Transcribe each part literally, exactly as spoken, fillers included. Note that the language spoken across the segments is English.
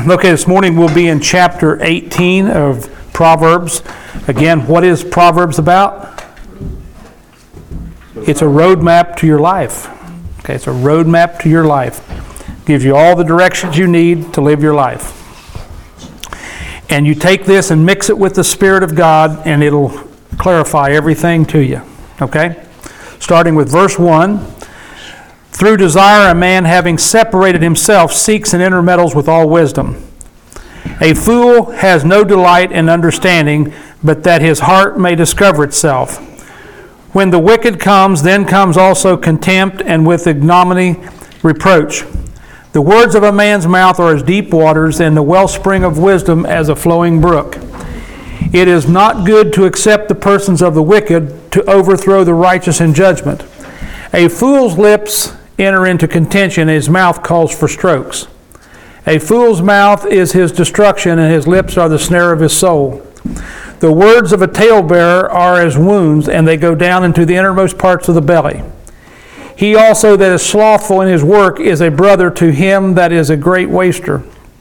Okay, this morning we'll be in chapter eighteen of Proverbs. Again, what is Proverbs about? It's a roadmap to your life. Okay, it's a roadmap to your life. Gives you all the directions you need to live your life. And you take this and mix it with the Spirit of God, and it'll clarify everything to you. Okay? Starting with verse one. Through desire, a man having separated himself seeks and intermeddles with all wisdom. A fool has no delight in understanding, but that his heart may discover itself. When the wicked comes, then comes also contempt, and with ignominy reproach. The words of a man's mouth are as deep waters, and the wellspring of wisdom as a flowing brook. It is not good to accept the persons of the wicked, to overthrow the righteous in judgment. A fool's lips enter into contention, and his mouth calls for strokes. A fool's mouth is his destruction, and his lips are the snare of his soul. The words of a talebearer are as wounds, and they go down into the innermost parts of the belly. He also that is slothful in his work is a brother to him that is a great waster.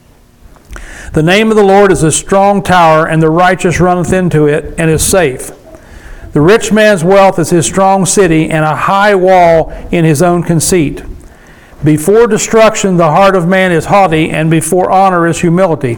The name of the Lord is a strong tower, and the righteous runneth into it, and is safe. The rich man's wealth is his strong city, and a high wall in his own conceit. Before destruction the heart of man is haughty, and before honor is humility.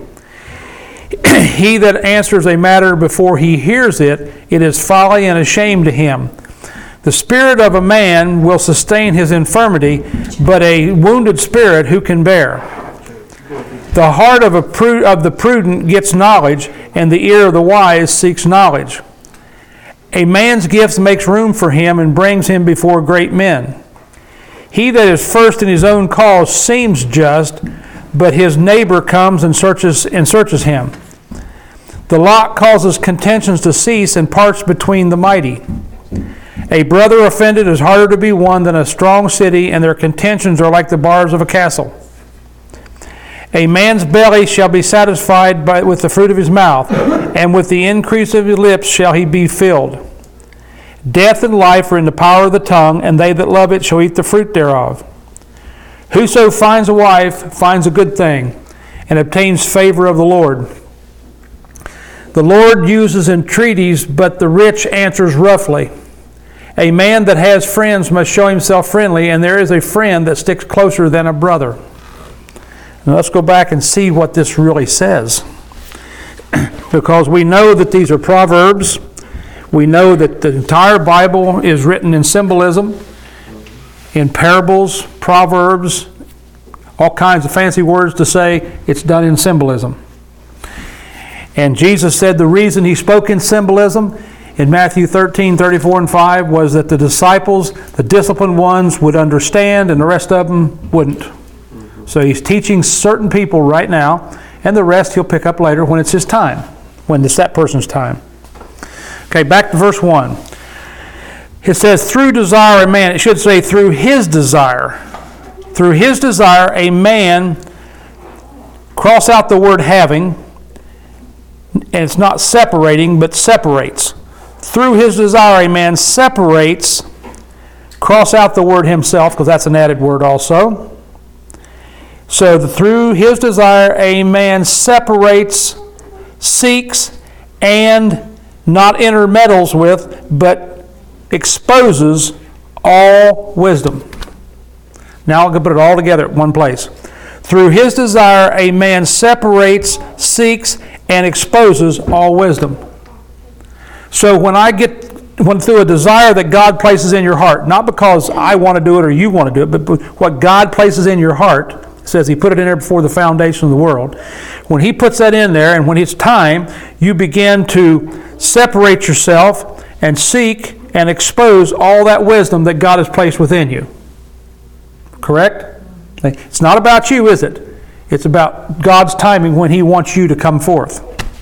He that answers a matter before he hears it, it is folly and a shame to him. The spirit of a man will sustain his infirmity, but a wounded spirit who can bear? The heart of, a pru- of the prudent gets knowledge, and the ear of the wise seeks knowledge. A man's gift makes room for him and brings him before great men. He that is first in his own cause seems just, but his neighbor comes and searches and searches him. The lot causes contentions to cease and parts between the mighty. A brother offended is harder to be won than a strong city, and their contentions are like the bars of a castle. A man's belly shall be satisfied by, with the fruit of his mouth, and with the increase of his lips shall he be filled. Death and life are in the power of the tongue, and they that love it shall eat the fruit thereof. Whoso finds a wife finds a good thing, and obtains favor of the Lord. The Lord uses entreaties, but the rich answers roughly. A man that has friends must show himself friendly, and there is a friend that sticks closer than a brother. Now let's go back and see what this really says. Because we know that these are Proverbs. We know that the entire Bible is written in symbolism, in parables, proverbs, all kinds of fancy words to say it's done in symbolism. And Jesus said the reason he spoke in symbolism in Matthew thirteen, thirty-four and five was that the disciples, the disciplined ones, would understand and the rest of them wouldn't. So he's teaching certain people right now, and the rest he'll pick up later when it's his time, when it's that person's time. Okay, back to verse one. It says, through desire a man, it should say through his desire. Through his desire a man, cross out the word having, and it's not separating, but separates. Through his desire a man separates, cross out the word himself, because that's an added word also. So the, through his desire a man separates, seeks, and not intermeddles with, but exposes all wisdom. Now I'm going to put it all together at one place. Through his desire a man separates, seeks, and exposes all wisdom. So when I get, when through a desire that God places in your heart, not because I want to do it or you want to do it, but what God places in your heart, says he put it in there before the foundation of the world. When he puts that in there, and when it's time, you begin to separate yourself and seek and expose all that wisdom that God has placed within you. Correct? It's not about you, is it? It's about God's timing when he wants you to come forth.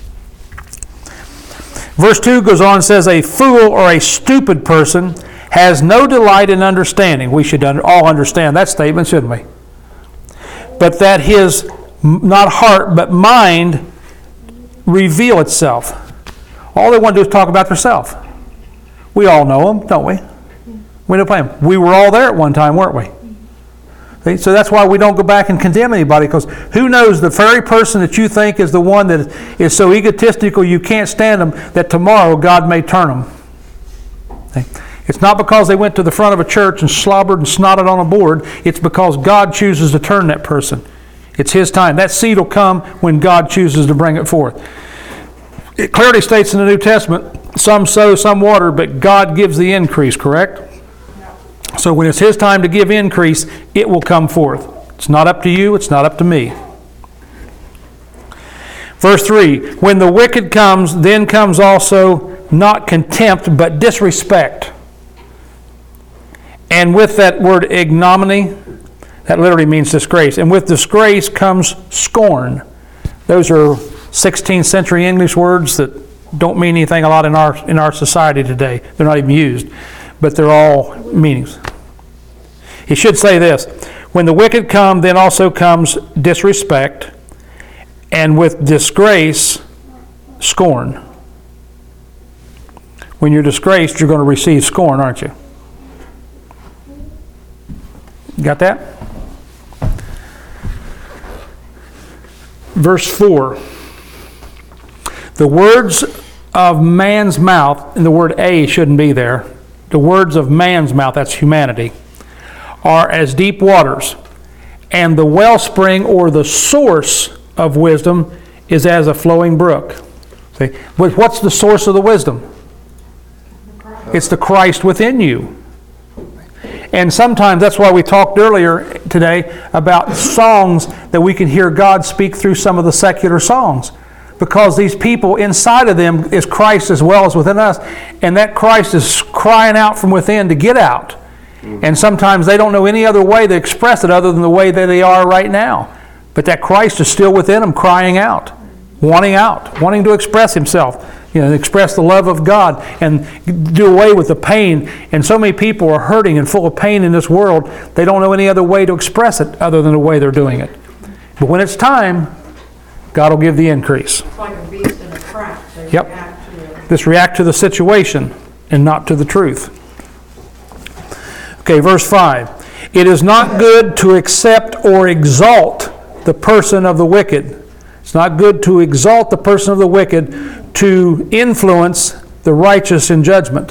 Verse two goes on and says, a fool or a stupid person has no delight in understanding. We should all understand that statement, shouldn't we? But that his, not heart, but mind reveal itself. All they want to do is talk about themselves. We all know them, don't we? We don't play them. We were all there at one time, weren't we? See? So that's why we don't go back and condemn anybody, because who knows, the very person that you think is the one that is so egotistical you can't stand them, that tomorrow God may turn them. See? It's not because they went to the front of a church and slobbered and snotted on a board. It's because God chooses to turn that person. It's His time. That seed will come when God chooses to bring it forth. It clearly states in the New Testament, some sow, some water, but God gives the increase, correct? So when it's His time to give increase, it will come forth. It's not up to you, it's not up to me. Verse three, when the wicked comes, then comes also not contempt, but disrespect. And with that word ignominy, that literally means disgrace. And with disgrace comes scorn. Those are sixteenth century English words that don't mean anything a lot in our in our society today. They're not even used, but they're all meanings. He should say this: when the wicked come, then also comes disrespect, and with disgrace, scorn. When you're disgraced, you're going to receive scorn, aren't you? Got that? Verse four. The words of man's mouth, and the word a shouldn't be there, the words of man's mouth, that's humanity, are as deep waters, and the wellspring or the source of wisdom is as a flowing brook. See, but what's the source of the wisdom? It's the Christ within you. And sometimes that's why we talked earlier today about songs that we can hear God speak through some of the secular songs. Because these people, inside of them is Christ as well as within us. And that Christ is crying out from within to get out. And sometimes they don't know any other way to express it other than the way that they are right now. But that Christ is still within them, crying out, wanting out, wanting to express Himself. You know, express the love of God and do away with the pain. And so many people are hurting and full of pain in this world, they don't know any other way to express it other than the way they're doing it. But when it's time, God will give the increase. It's like a beast in a trap. They Yep. react to it. Just react to the situation and not to the truth. Okay, verse five. It is not good to accept or exalt the person of the wicked. It's not good to exalt the person of the wicked to influence the righteous in judgment.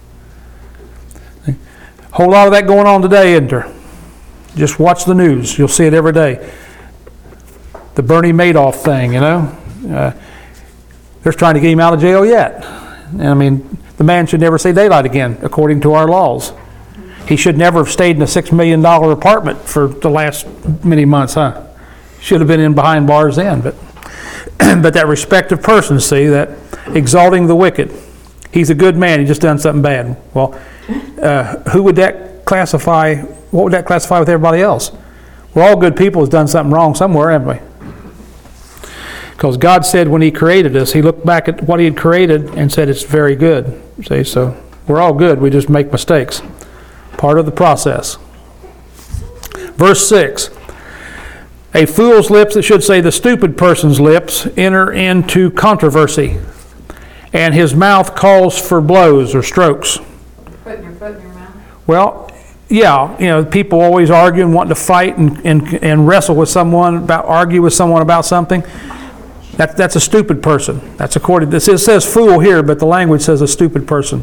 A whole lot of that going on today, isn't there? Just watch the news. You'll see it every day. The Bernie Madoff thing, you know. Uh, they're trying to get him out of jail yet. And I mean, the man should never see daylight again, according to our laws. He should never have stayed in a six million dollars apartment for the last many months, huh? Should have been in behind bars then, but but that respective person, see, that exalting the wicked. He's a good man, he just done something bad. Well, uh, who would that classify, what would that classify with everybody else? We're all good people who's done something wrong somewhere, haven't we? Because God said when He created us, He looked back at what He had created and said it's very good. See, so we're all good, we just make mistakes. Part of the process. Verse six. A fool's lips, it should say the stupid person's lips, enter into controversy, and his mouth calls for blows or strokes. Putting your foot in your mouth. Well, yeah, you know, people always argue and want to fight and, and, and wrestle with someone, about argue with someone about something. That, that's a stupid person. That's according to this. It says fool here, but the language says a stupid person.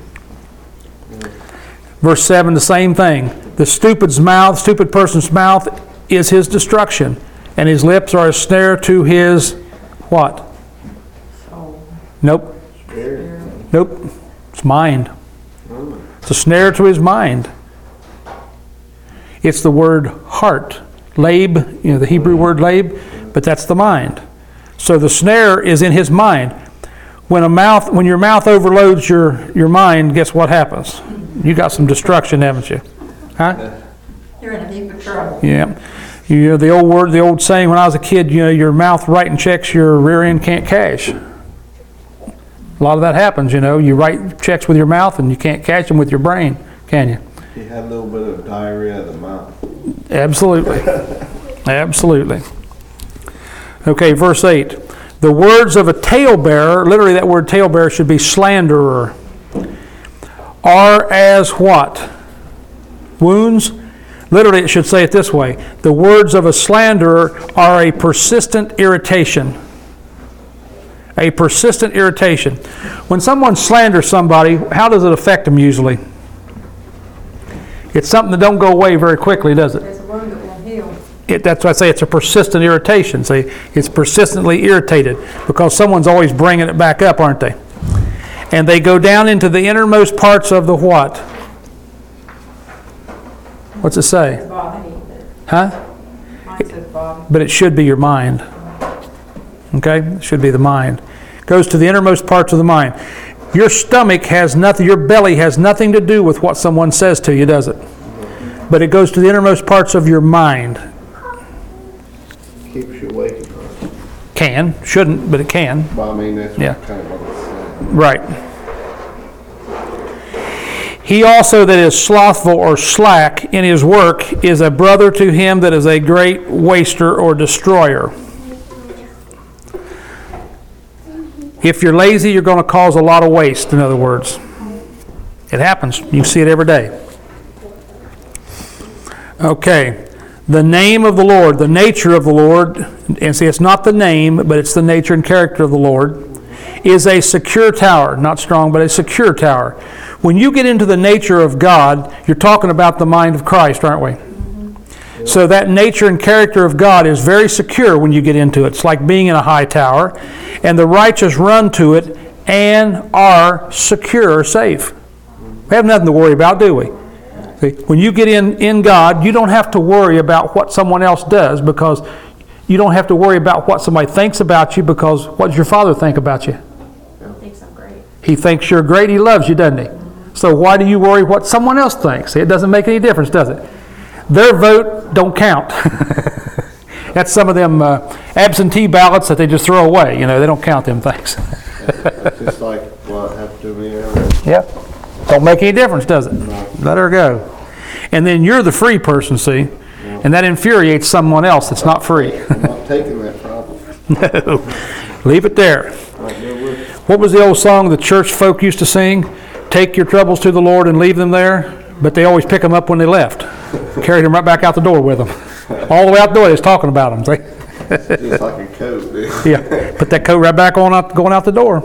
Verse seven, the same thing. The stupid's mouth, stupid person's mouth is his destruction, and his lips are a snare to his what? Soul. Nope. Spirit. Nope. It's mind. It's a snare to his mind. It's the word heart. Lab, you know, the Hebrew word lab, but that's the mind. So the snare is in his mind. When a mouth, when your mouth overloads your, your mind, guess what happens? You got some destruction, haven't you? Huh? You're in a heap of trouble. Yeah. You know, the old word, the old saying when I was a kid, you know, your mouth writing checks your rear end can't cash. A lot of that happens, you know. You write checks with your mouth and you can't catch them with your brain, can you? He had a little bit of diarrhea of the mouth. Absolutely. Absolutely. Okay, verse eight. The words of a talebearer, literally that word talebearer should be slanderer, are as what? Wounds? Literally, it should say it this way. The words of a slanderer are a persistent irritation. A persistent irritation. When someone slanders somebody, how does it affect them usually? It's something that don't go away very quickly, does it? It's a wound that won't heal. It, that's why I say it's a persistent irritation. See, it's persistently irritated because someone's always bringing it back up, aren't they? And they go down into the innermost parts of the what? What's it say? Body. Huh? Mine says body. But it should be your mind. Okay? It should be the mind. Goes to the innermost parts of the mind. Your stomach has nothing, your belly has nothing to do with what someone says to you, does it? But it goes to the innermost parts of your mind. Keeps you awake at night. Can, shouldn't, but it can. Well, I mean, that's Yeah. kind of what it's saying. Right. He also that is slothful or slack in his work is a brother to him that is a great waster or destroyer. If you're lazy, you're going to cause a lot of waste, in other words. It happens. You see it every day. Okay. The name of the Lord, the nature of the Lord, and see, it's not the name, but it's the nature and character of the Lord, is a secure tower. Not strong, but a secure tower. When you get into the nature of God, you're talking about the mind of Christ, aren't we? Mm-hmm. So that nature and character of God is very secure when you get into it. It's like being in a high tower, and the righteous run to it and are secure or safe. We have nothing to worry about, do we? See, when you get in, in God, you don't have to worry about what someone else does, because you don't have to worry about what somebody thinks about you, because what does your Father think about you? He thinks I'm great. He thinks you're great. He loves you, doesn't he? So why do you worry what someone else thinks? It doesn't make any difference, does it? Their vote don't count. That's some of them uh, absentee ballots that they just throw away. You know, they don't count them things. Just like what happened to me earlier. Yep. Don't make any difference, does it? No. Let her go. And then you're the free person, see? And that infuriates someone else that's not free. I'm not taking that problem. No. Leave it there. Right there with you. What was the old song the church folk used to sing? Take your troubles to the Lord and leave them there. But they always pick them up when they left. Carried them right back out the door with them. All the way out the door, they was talking about them. See? Just like a coat, dude. Yeah, put that coat right back on out, going out the door.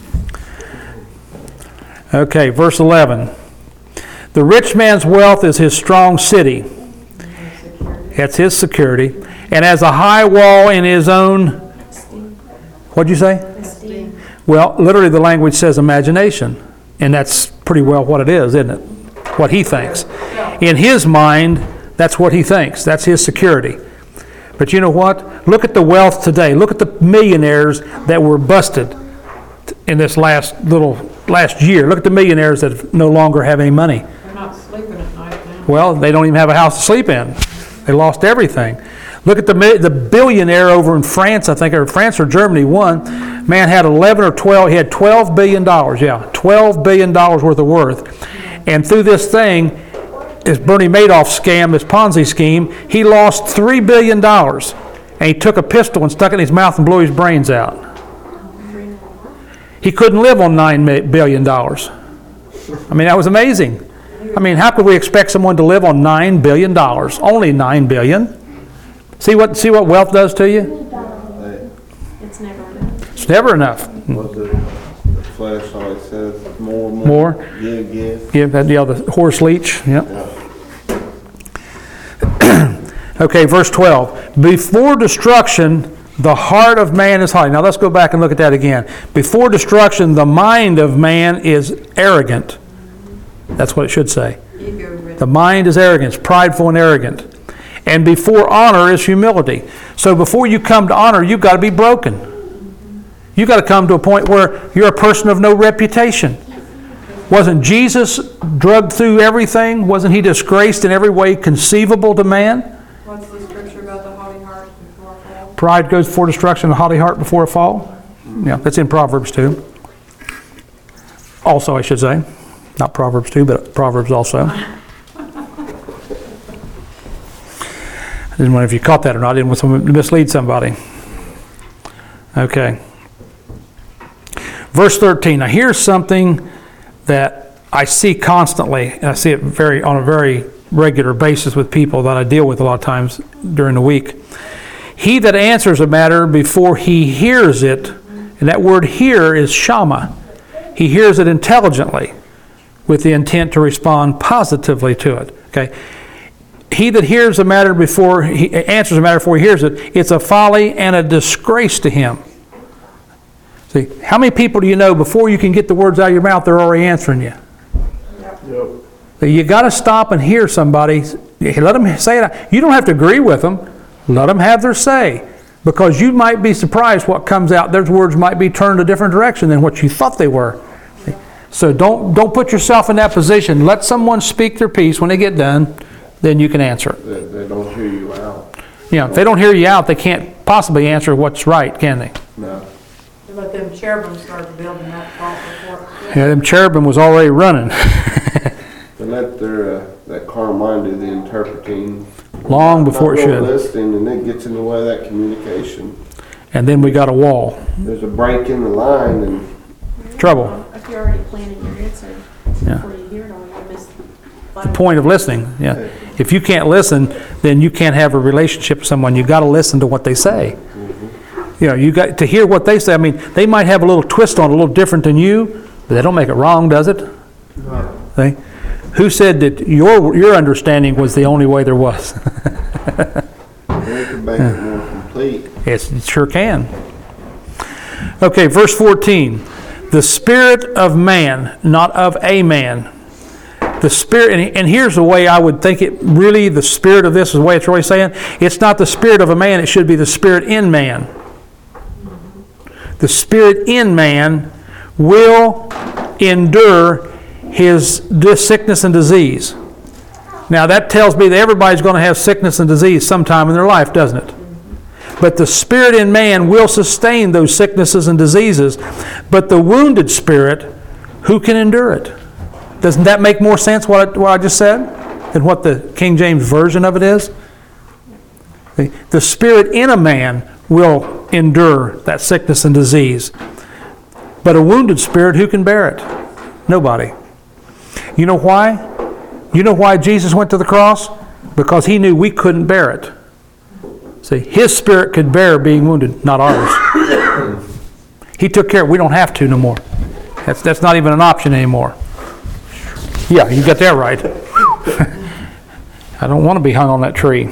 Okay, verse eleven. The rich man's wealth is his strong city. That's his security. And as a high wall in his own, what'd you say? Esteem. Well, literally the language says imagination. And that's pretty well what it is, isn't it? What he thinks. In his mind, that's what he thinks. That's his security. But you know what? Look at the wealth today. Look at the millionaires that were busted in this last little last year. Look at the millionaires that no longer have any money. They're not sleeping at night now. Well, they don't even have a house to sleep in. They lost everything. Look at the the billionaire over in France, I think, or France or Germany, one man had eleven or twelve. He had twelve billion dollars. Yeah, twelve billion dollars worth of worth. And through this thing, this Bernie Madoff scam, this Ponzi scheme, he lost three billion dollars. And he took a pistol and stuck it in his mouth and blew his brains out. He couldn't live on nine billion dollars. I mean, that was amazing. I mean, how could we expect someone to live on nine billion dollars? Only nine billion dollars. See what see what wealth does to you? It's never enough. It's never enough. Was it the flesh always says more, more, More. give, give. Give that, yeah, the horse leech. Yep. Yeah. Okay, verse twelve. Before destruction, the heart of man is haughty. Now let's go back and look at that again. Before destruction, the mind of man is arrogant. That's what it should say. Ego ridden. The mind is arrogant, it's prideful and arrogant. And before honor is humility. So before you come to honor, you've got to be broken. You've got to come to a point where you're a person of no reputation. Wasn't Jesus drugged through everything? Wasn't he disgraced in every way conceivable to man? What's the scripture about the haughty heart before a fall? Pride goes before destruction, a haughty heart before a fall. Yeah, that's in Proverbs two. Also, I should say. Not Proverbs two, but Proverbs also. I didn't know if you caught that or not. I didn't want to mislead somebody. Okay. Verse thirteen. Now here's something that I see constantly, and I see it very on a very regular basis with people that I deal with a lot of times during the week. He that answers a matter before he hears it, and that word hear is shama. He hears it intelligently with the intent to respond positively to it. Okay? He that hears a matter before he answers a matter before he hears it, it's a folly and a disgrace to him. See, how many people do you know before you can get the words out of your mouth, they're already answering you? Yep. You got to stop and hear somebody. Let them say it. You don't have to agree with them. Let them have their say, because you might be surprised what comes out. Their words might be turned a different direction than what you thought they were. So don't don't put yourself in that position. Let someone speak their piece. When they get done, then you can answer it. They, they don't hear you out. You know, if they don't hear you out, they can't possibly answer what's right, can they? No. But them cherubim started building that false report. Yeah, them cherubim was already running They let their, uh, that carnal mind do the interpreting. long before it Not really should. listening, and it gets in the way of that communication. And then we got a wall. There's a break in the line, and Trouble. If you're already planning your answer Yeah. before you hear it all, you miss The point of listening. Yeah. If you can't listen, then you can't have a relationship with someone. You got to listen to what they say. You know, you got to hear what they say. I mean, they might have a little twist on it, a little different than you, but they don't make it wrong, does it? See? Who said that your your understanding was the only way there was? they can make it more complete. Yes, it sure can. Okay, verse fourteen. The spirit of man, not of a man. The spirit, and, and here's the way I would think it really, the spirit of this is the way it's really saying. It's not the spirit of a man, it should be the spirit in man. The spirit in man will endure his sickness and disease. Now that tells me that everybody's going to have sickness and disease sometime in their life, doesn't it? But the spirit in man will sustain those sicknesses and diseases. But the wounded spirit, who can endure it? Doesn't that make more sense, what I, what I just said, than what the King James Version of it is? The, the spirit in a man will endure that sickness and disease. But a wounded spirit, who can bear it? Nobody. You know why? You know why Jesus went to the cross? Because he knew we couldn't bear it. See, his spirit could bear being wounded, not ours. He took care of it. We don't have to no more. That's, that's not even an option anymore. Yeah, you got that right. I don't want to be hung on that tree.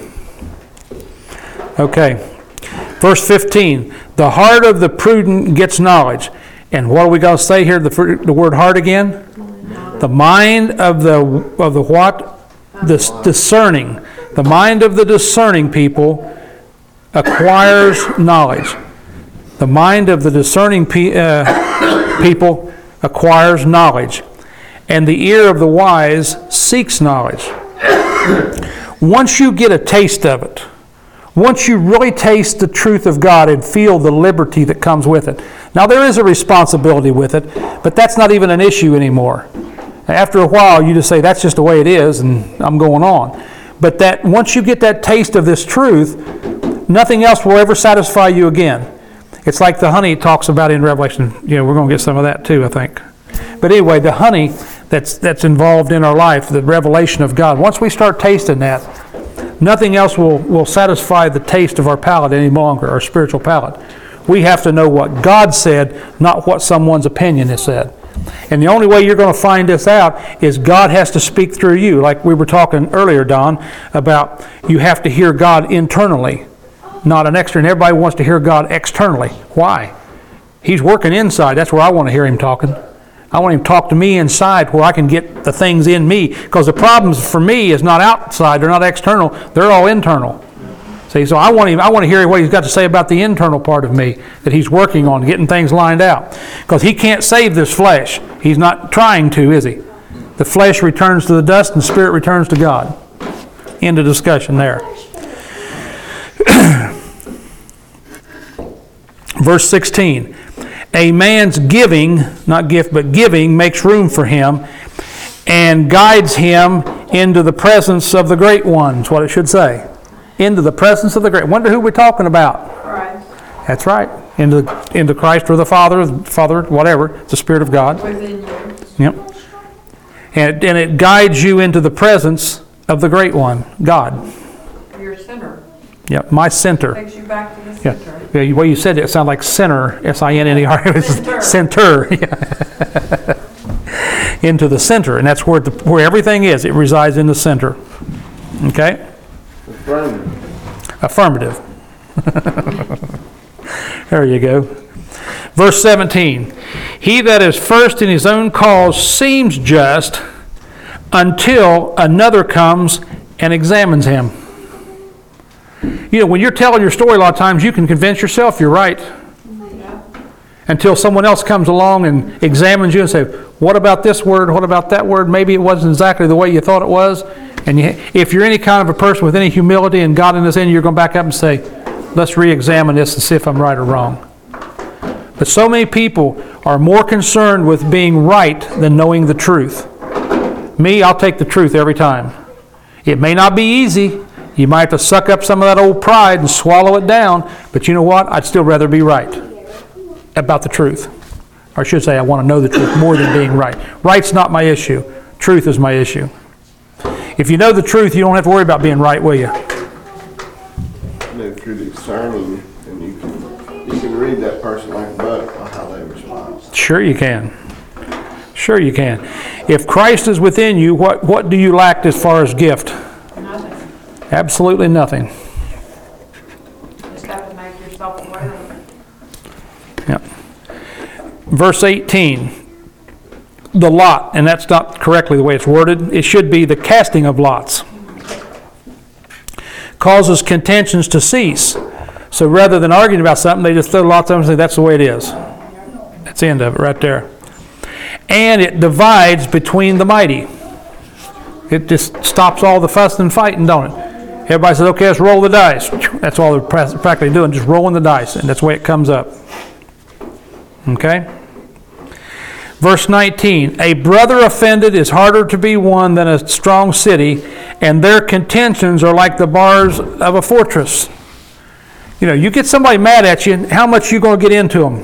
Okay. Verse fifteen. The heart of the prudent gets knowledge. And what are we going to say here? The, the word heart again? The mind of the of the what? The discerning. The mind of the discerning people acquires knowledge. The mind of the discerning pe- uh, people acquires knowledge. And the ear of the wise seeks knowledge. Once you get a taste of it, once you really taste the truth of God and feel the liberty that comes with it. Now there is a responsibility with it, but that's not even an issue anymore. After a while, you just say, that's just the way it is, and I'm going on. But that once you get that taste of this truth, nothing else will ever satisfy you again. It's like the honey it talks about in Revelation. You know, we're going to get some of that too, I think. But anyway, the honey that's that's involved in our life, the revelation of God, once we start tasting that, nothing else will, will satisfy the taste of our palate any longer, our spiritual palate. We have to know what God said, not what someone's opinion has said. And the only way you're going to find this out is God has to speak through you. Like we were talking earlier, Don, about you have to hear God internally, not an external. Everybody wants to hear God externally. Why? He's working inside. That's where I want to hear him talking. I want him to talk to me inside where I can get the things in me. Because the problems for me is not outside. They're not external. They're all internal. See, so I want him, I want to hear what he's got to say about the internal part of me that he's working on, getting things lined out. Because he can't save this flesh. He's not trying to, is he? The flesh returns to the dust and the spirit returns to God. End of discussion there. Verse sixteen. A man's giving, not gift, but giving, makes room for him and guides him into the presence of the great ones, what it should say. Into the presence of the great. Wonder who we're talking about. Christ. That's right. Into, into Christ or the Father, Father, whatever, the Spirit of God. Within you. Yep. And, and it guides you into the presence of the Great One, God. Your center. Yeah, my center. Takes you back to the Yeah, center. yeah. The way you said it, it sounded like sinner, S I N N E R. Center. Center. Yeah. Into the center, and that's where the, where everything is. It resides in the center. Okay? Affirmative. Affirmative. There you go. Verse seventeen. He that is first in his own cause seems just until another comes and examines him. You know, when you're telling your story, a lot of times you can convince yourself you're right. Until someone else comes along and examines you and say, what about this word? What about that word? Maybe it wasn't exactly the way you thought it was. And you, if you're any kind of a person with any humility and godliness in you, you're going to back up and say, let's re-examine this and see if I'm right or wrong. But so many people are more concerned with being right than knowing the truth. Me, I'll take the truth every time. It may not be easy. You might have to suck up some of that old pride and swallow it down. But you know what? I'd still rather be right about the truth. Or I should say I want to know the truth more than being right. Right's not my issue. Truth is my issue. If you know the truth, you don't have to worry about being right, will you? And if you're discerning, and you can, you can read that person like a book on how they respond. Sure you can. Sure you can. If Christ is within you, what, what do you lack as far as gift? Nothing. Absolutely nothing. Just have to make yourself aware of it. Yep. Verse eighteen, the lot, and that's not correctly the way it's worded. It should be the casting of lots. Causes contentions to cease. So rather than arguing about something, they just throw lots of them and say, that's the way it is. That's the end of it right there. And it divides between the mighty. It just stops all the fussing and fighting, don't it? Everybody says, okay, let's roll the dice. That's all they're practically doing, just rolling the dice, and that's the way it comes up. Okay? Verse nineteen, a brother offended is harder to be won than a strong city, and their contentions are like the bars of a fortress. You know, you get somebody mad at you, how much you going to get into them?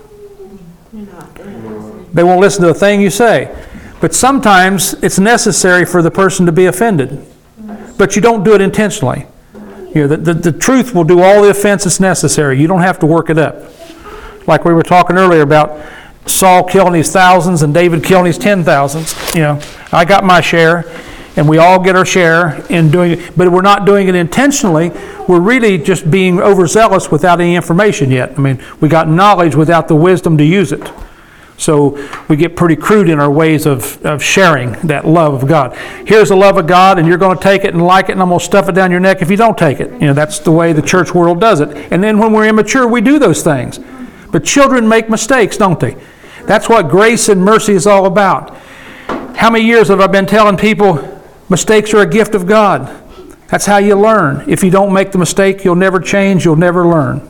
They won't listen to a thing you say. But sometimes it's necessary for the person to be offended. But you don't do it intentionally. You know, the, the, the truth will do all the offense that's necessary. You don't have to work it up. Like we were talking earlier about Saul killing his thousands and David killing his ten thousands. You know, I got my share, and we all get our share in doing it. But we're not doing it intentionally. We're really just being overzealous without any information yet. I mean, we got knowledge without the wisdom to use it. So we get pretty crude in our ways of, of sharing that love of God. Here's the love of God, and you're going to take it and like it, and I'm going to stuff it down your neck if you don't take it. You know, that's the way the church world does it. And then when we're immature, we do those things. But children make mistakes, don't they? That's what grace and mercy is all about. How many years have I been telling people mistakes are a gift of God? That's how you learn. If you don't make the mistake, you'll never change, you'll never learn.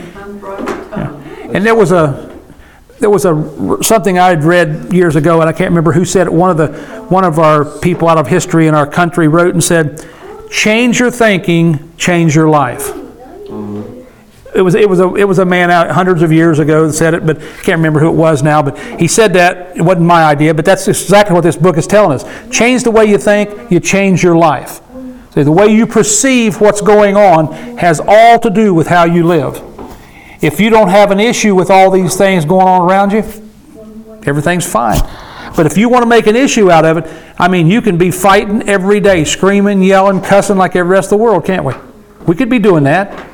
Yeah. And there was a There was a something I had read years ago, and I can't remember who said it. One of the one of our people out of history in our country wrote and said, "Change your thinking, change your life." Mm-hmm. It was it was a it was a man out hundreds of years ago that said it, but I can't remember who it was now. But he said that. It wasn't my idea, but that's exactly what this book is telling us. Change the way you think, you change your life. So the way you perceive what's going on has all to do with how you live. If you don't have an issue with all these things going on around you, everything's fine. But if you want to make an issue out of it, I mean, you can be fighting every day, screaming, yelling, cussing like every rest of the world, can't we? We could be doing that.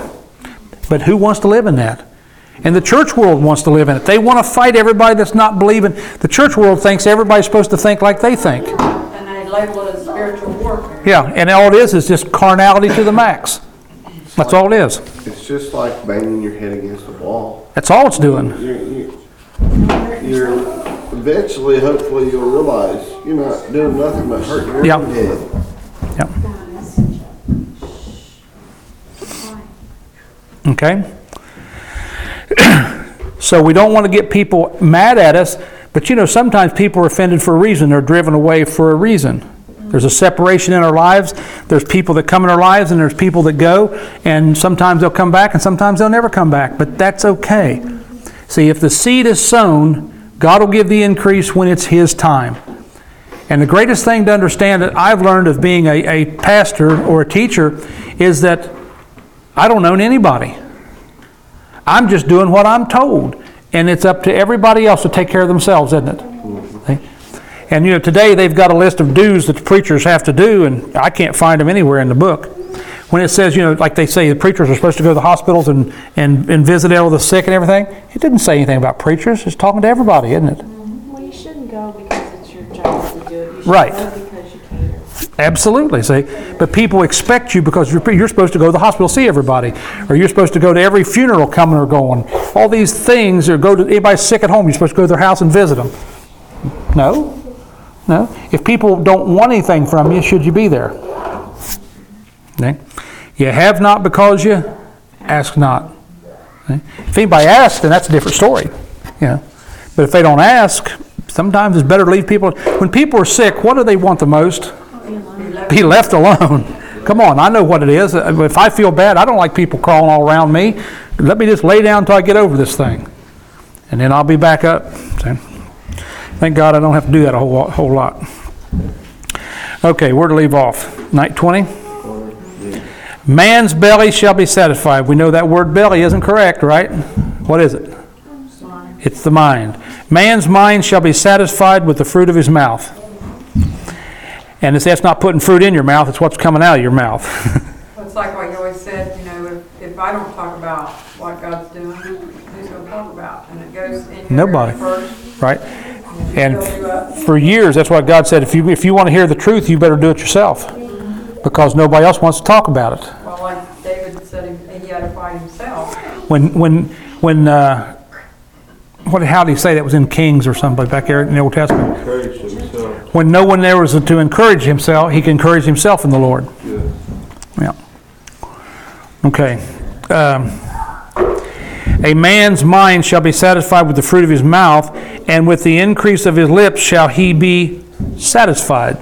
But who wants to live in that? And the church world wants to live in it. They want to fight everybody that's not believing. The church world thinks everybody's supposed to think like they think. And they label it as spiritual warfare. Yeah, and all it is is just carnality to the max. That's all it is. It's just like banging your head against the wall. That's all it's doing. You're, you're, you're eventually, hopefully, you'll realize you're not doing nothing but hurting your Yeah. own head. Yeah. Okay? So we don't want to get people mad at us, but you know, sometimes people are offended for a reason. They're driven away for a reason. There's a separation in our lives. There's people that come in our lives, and there's people that go, and sometimes they'll come back, and sometimes they'll never come back, but that's okay. See, if the seed is sown, God will give the increase when it's His time. And the greatest thing to understand that I've learned of being a, a pastor or a teacher is that I don't own anybody. I'm just doing what I'm told. And it's up to everybody else to take care of themselves, isn't it? See? And you know, today they've got a list of dues that the preachers have to do, and I can't find them anywhere in the book. When it says, you know, like they say the preachers are supposed to go to the hospitals and, and, and visit all the sick and everything, it didn't say anything about preachers. It's talking to everybody, isn't it? Well, you shouldn't go because it's your job to do it. You should Right. go because you care. Absolutely, see? But people expect you because you're, you're supposed to go to the hospital see everybody, or you're supposed to go to every funeral coming or going. All these things, or go to anybody sick at home, you're supposed to go to their house and visit them. No, no. If people don't want anything from you, should you be there? Okay? You have not because you ask not. Okay? If anybody asks, then that's a different story. Yeah. But if they don't ask, sometimes it's better to leave people. When people are sick, what do they want the most? Be left alone. Come on, I know what it is. If I feel bad, I don't like people crawling all around me. Let me just lay down until I get over this thing. And then I'll be back up. So, thank God I don't have to do that a whole, whole lot. Okay, where to leave off? Night twenty? Man's belly shall be satisfied. We know that word belly isn't correct, right? What is it? It's the mind. Man's mind shall be satisfied with the fruit of his mouth. And it's, that's not putting fruit in your mouth, it's what's coming out of your mouth. Well, it's like what you always said, you know, if, if I don't talk about what God's doing, who's going to talk about? And it goes in your Nobody. first. Right? And And for years, that's what God said. If you if you want to hear the truth, you better do it yourself. Because nobody else wants to talk about it. well, like David said, he, he had to fight himself. When, when, when, uh, what, how did he say that? Was in Kings or something back there in the Old Testament. Encourage himself. When no one there was to encourage himself, he can encourage himself in the Lord. Yes. Yeah. Okay. Um, a man's mind shall be satisfied with the fruit of his mouth, and with the increase of his lips shall he be satisfied.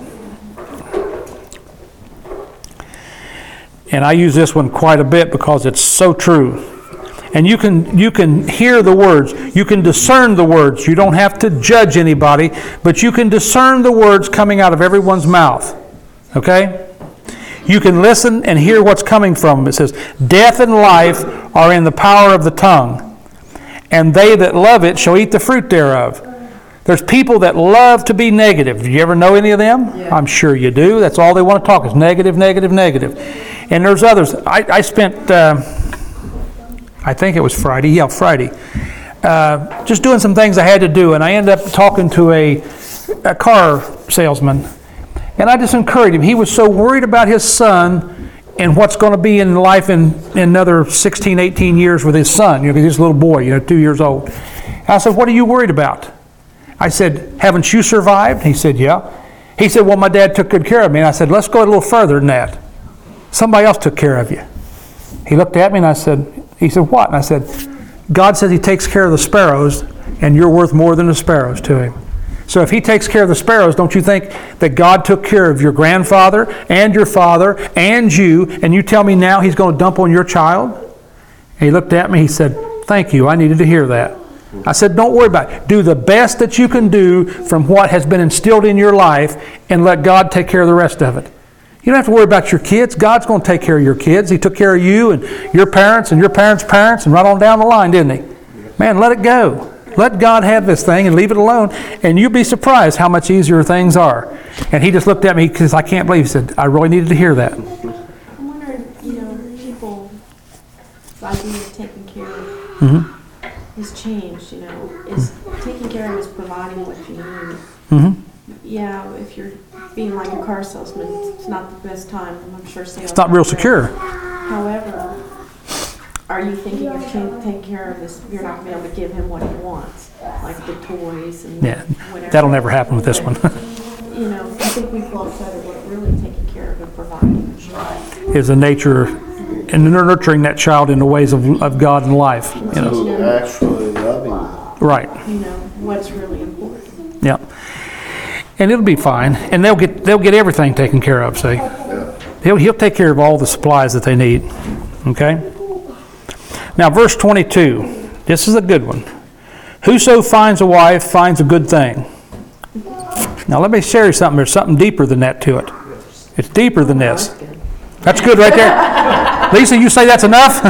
And I use this one quite a bit because it's so true. And you can you can hear the words. You can discern the words. You don't have to judge anybody, but you can discern the words coming out of everyone's mouth. Okay? You can listen and hear what's coming from them. It says, death and life are in the power of the tongue, and they that love it shall eat the fruit thereof. There's people that love to be negative. Do you ever know any of them? Yeah. I'm sure you do. That's all they want to talk is negative, negative, negative. And there's others. I, I spent, uh, I think it was Friday. Yeah, Friday. Uh, just doing some things I had to do, and I ended up talking to a, a car salesman. And I just encouraged him. He was so worried about his son and what's going to be in life in, in another sixteen, eighteen years with his son. You know, 'cause he's a little boy, you know, two years old. I said, what are you worried about? I said, haven't you survived? He said, yeah. He said, well, my dad took good care of me. And I said, let's go a little further than that. Somebody else took care of you. He looked at me and I said, he said, what? And I said, God says he takes care of the sparrows, and you're worth more than the sparrows to him. So if he takes care of the sparrows, don't you think that God took care of your grandfather and your father and you, and you tell me now he's going to dump on your child? And he looked at me, he said, thank you, I needed to hear that. I said, don't worry about it. Do the best that you can do from what has been instilled in your life, and let God take care of the rest of it. You don't have to worry about your kids. God's going to take care of your kids. He took care of you and your parents and your parents' parents and right on down the line, didn't he? Man, let it go. Let God have this thing and leave it alone, and you'll be surprised how much easier things are. And he just looked at me because I can't believe, he said, I really needed to hear that. I'm wondering, you know, people's idea of taking care of Mm-hmm. has changed, you know. Is taking care of is providing what you need. Mm-hmm. Yeah, if you're being like a car salesman, it's not the best time. I'm sure sales. It's not real secure. However, are you thinking of ta- taking care of this? You're not going to be able to give him what he wants, like the toys and Yeah, whatever. that'll never happen with this one. You know, I think we've lost sight of what really taking care of and providing Is the nature and nurturing that child in the ways of, of God and life. You know, So actually loving them. right? you know what's really important. Yeah, and it'll be fine, and they'll get they'll get everything taken care of. See, he'll he'll take care of all the supplies that they need. Okay. Now, verse twenty-two. This is a good one. Whoso finds a wife finds a good thing. Now let me share you something. There's something deeper than that to it. It's deeper than this. That's good. That's good right there. Lisa, you say that's enough?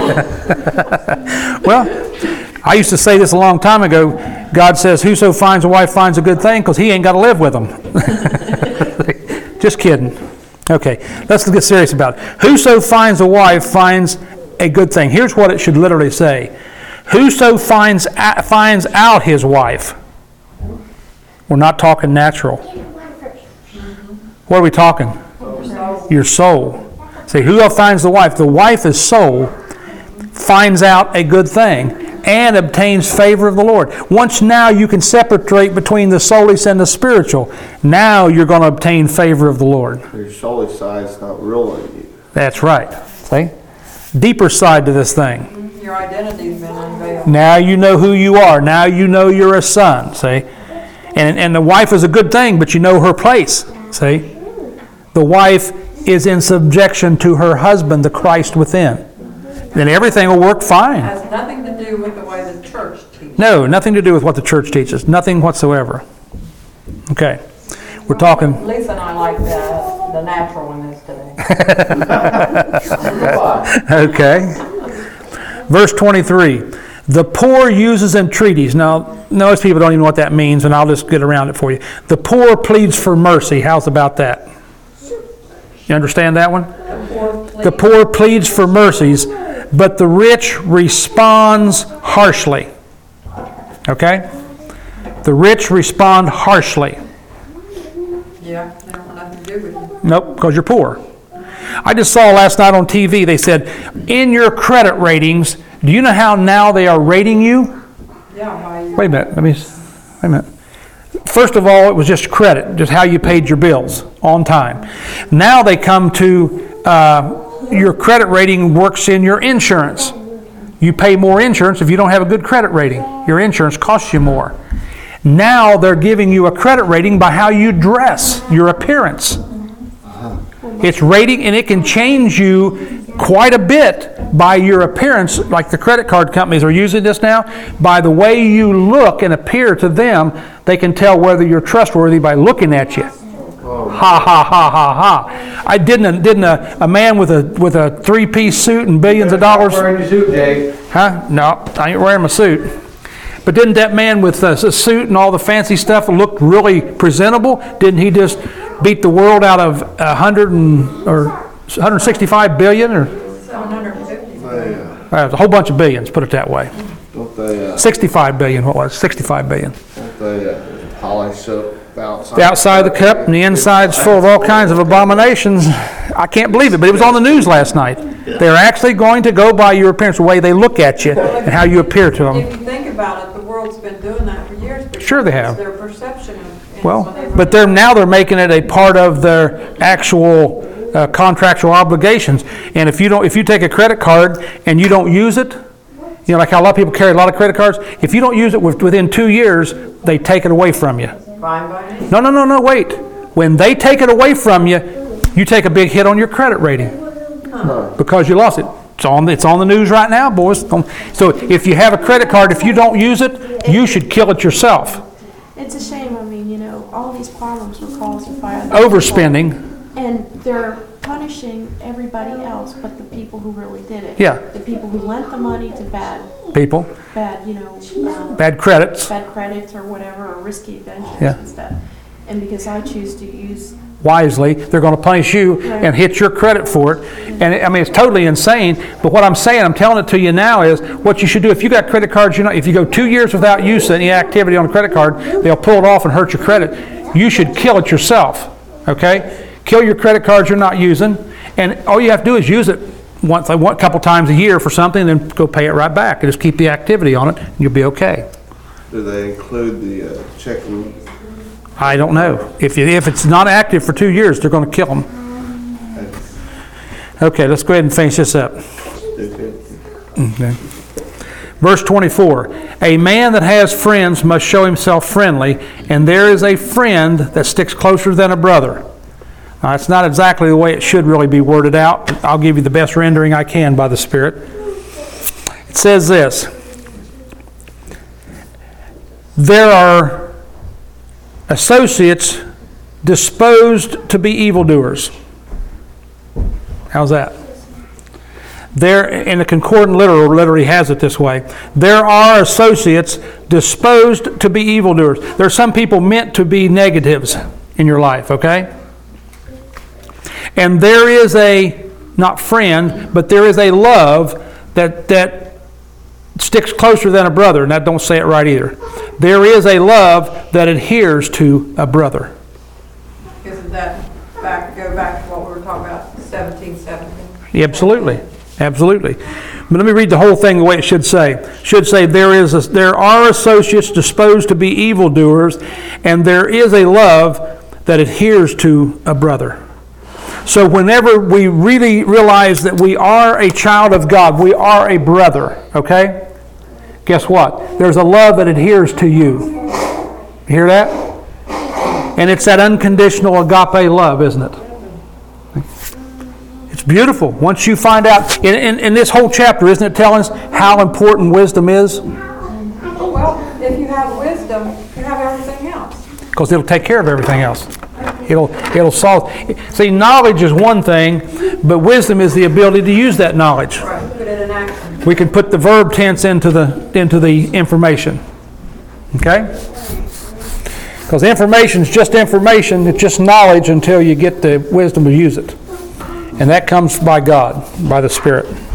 Well, I used to say this a long time ago. God says, whoso finds a wife finds a good thing because he ain't got to live with them. Just kidding. Okay, let's get serious about it. Whoso finds a wife finds a good thing. Here's what it should literally say. Whoso finds a- finds out his wife. We're not talking natural. What are we talking? Your soul. See, who finds the wife? The wife is soul, finds out a good thing, and obtains favor of the Lord. Once now you can separate between the soulish and the spiritual. Now you're going to obtain favor of the Lord. Your soulish side's not ruling you. That's right. See? Deeper side to this thing. Your identity's been unveiled. Now you know who you are. Now you know you're a son. See? And, and the wife is a good thing, but you know her place. See? The wife is in subjection to her husband, the Christ within. Then everything will work fine. It has nothing to do with the way the church teaches. No, nothing to do with what the church teaches. Nothing whatsoever. Okay. We're talking. Lisa and I like the, the natural in this today. Okay. Verse twenty-three. The poor uses entreaties. Now, most people don't even know what that means, and I'll just get around it for you. The poor pleads for mercy. How's about that? You understand that one? The poor plead. The poor pleads for mercies, but the rich responds harshly. Okay? The rich respond harshly. Yeah, they don't want nothing to do with you. Nope, because you're poor. I just saw last night on T V, they said, in your credit ratings, do you know how now they are rating you? Yeah, by you. Wait a minute, let me, wait a minute. First of all, it was just credit, just how you paid your bills on time. Now they come to uh, your credit rating works in your insurance. You pay more insurance if you don't have a good credit rating. Your insurance costs you more. Now they're giving you a credit rating by how you dress, your appearance. It's rating, and it can change you quite a bit by your appearance, like the credit card companies are using this now. By the way you look and appear to them, they can tell whether you're trustworthy by looking at you. Ha ha ha ha ha! I didn't didn't a, a man with a with a three piece suit and billions of dollars. Wearing your suit, Dave. Huh? No, I ain't wearing my suit. But didn't that man with a, a suit and all the fancy stuff look really presentable? Didn't he just beat the world out of a hundred and or one hundred sixty-five billion or seven hundred fifty. They, uh, uh, a whole bunch of billions? Put it that way. don't they, uh, sixty-five billion. What was it? sixty-five billion? don't they uh, polish up the outside? The outside of the cup and the inside's full of all kinds of abominations. I can't believe it, but it was on the news last night. They're actually going to go by your appearance, the way they look at you and how you appear to them. If you think about it, the world's been doing that for years. because Sure they have. It's their perception of. and Well, when they but they're now they're making it a part of their actual uh, contractual obligations. And if you don't, if you take a credit card and you don't use it, you know, like how a lot of people carry a lot of credit cards. If you don't use it with, within two years, they take it away from you. Fine by me. No, no, no, no. Wait. When they take it away from you, you take a big hit on your credit rating because you lost it. It's on. It's on the news right now, boys. So if you have a credit card, if you don't use it, you should kill it yourself. It's a shame, I mean, you know, all these problems were caused by other Overspending. people, and they're punishing everybody else but the people who really did it. Yeah. The people who lent the money to bad, People, bad, you know, um, bad credits. bad credits or whatever, or risky ventures Yeah. and stuff. And because I choose to use, Wisely, they're going to punish you and hit your credit for it. And I mean, it's totally insane. But what I'm saying, I'm telling it to you now, is what you should do if you got credit cards. You know, if you go two years without use of any activity on a credit card, they'll pull it off and hurt your credit. You should kill it yourself. Okay, kill your credit cards you're not using, and all you have to do is use it once, like one couple times a year for something, and then go pay it right back. And just keep the activity on it, and you'll be okay. Do they include the uh, checking? I don't know. If you, if it's not active for two years, they're going to kill them. Okay, let's go ahead and finish this up. Okay. Verse twenty-four, a man that has friends must show himself friendly, and there is a friend that sticks closer than a brother. Now, it's not exactly the way it should really be worded out. But I'll give you the best rendering I can by the Spirit. It says this, there are associates disposed to be evildoers. How's that? There, in the Concordant literal, literally has it this way. There are associates disposed to be evildoers. There are some people meant to be negatives in your life, okay? And there is a, not friend, but there is a love that that sticks closer than a brother. And that don't say it right either. There is a love that adheres to a brother. Isn't that back, go back to what we were talking about, seventeen seventeen? Yeah, absolutely. Absolutely. But let me read the whole thing the way it should say. It should say there is a, there are associates disposed to be evildoers, and there is a love that adheres to a brother. So whenever we really realize that we are a child of God, we are a brother, okay? Guess what? There's a love that adheres to you. You hear that? And it's that unconditional agape love, isn't it? It's beautiful. Once you find out, in, in, in this whole chapter, isn't it telling us how important wisdom is? Oh, well, if you have wisdom, you have everything else. Because it'll take care of everything else. It'll it'll solve. See, knowledge is one thing, but wisdom is the ability to use that knowledge. Right, put it in action. We can put the verb tense into the into the information. Okay? Because information is just information. It's just knowledge until you get the wisdom to use it. And that comes by God, by the Spirit.